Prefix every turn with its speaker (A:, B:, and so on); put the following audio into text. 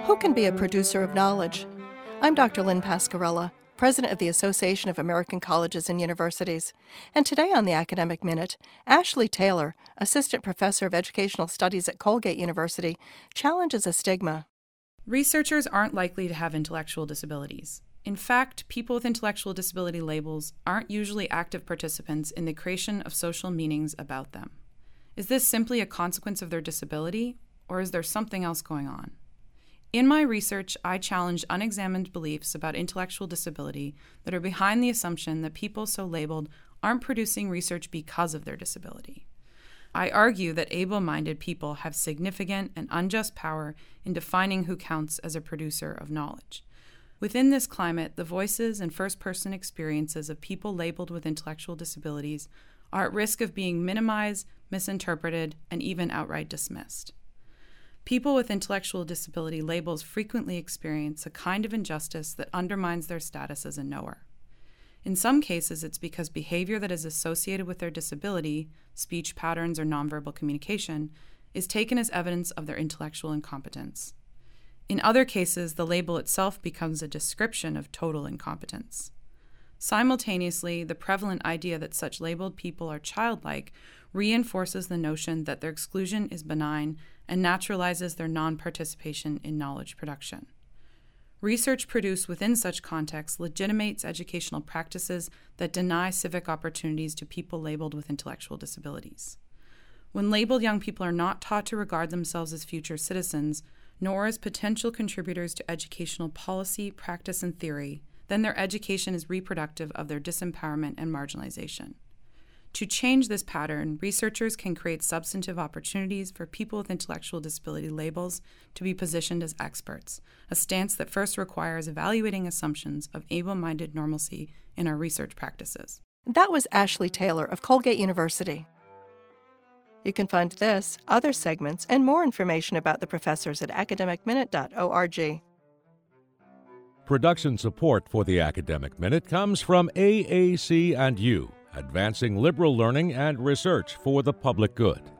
A: Who can be a producer of knowledge? I'm Dr. Lynn Pascarella, President of the Association of American Colleges and Universities. And today on the Academic Minute, Ashley Taylor, Assistant Professor of Educational Studies at Colgate University, challenges a stigma.
B: Researchers aren't likely to have intellectual disabilities. In fact, people with intellectual disability labels aren't usually active participants in the creation of social meanings about them. Is this simply a consequence of their disability, or is there something else going on? In my research, I challenged unexamined beliefs about intellectual disability that are behind the assumption that people so labeled aren't producing research because of their disability. I argue that able-minded people have significant and unjust power in defining who counts as a producer of knowledge. Within this climate, the voices and first-person experiences of people labeled with intellectual disabilities are at risk of being minimized, misinterpreted, and even outright dismissed. People with intellectual disability labels frequently experience a kind of injustice that undermines their status as a knower. In some cases, it's because behavior that is associated with their disability, speech patterns or nonverbal communication, is taken as evidence of their intellectual incompetence. In other cases, the label itself becomes a description of total incompetence. Simultaneously, the prevalent idea that such labeled people are childlike reinforces the notion that their exclusion is benign and naturalizes their non-participation in knowledge production. Research produced within such contexts legitimates educational practices that deny civic opportunities to people labeled with intellectual disabilities. When labeled young people are not taught to regard themselves as future citizens, nor as potential contributors to educational policy, practice, and theory, then their education is reproductive of their disempowerment and marginalization. To change this pattern, researchers can create substantive opportunities for people with intellectual disability labels to be positioned as experts, a stance that first requires evaluating assumptions of able-minded normalcy in our research practices.
A: That was Ashley Taylor of Colgate University. You can find this, other segments, and more information about the professors at academicminute.org.
C: Production support for the Academic Minute comes from AAC&U, advancing liberal learning and research for the public good.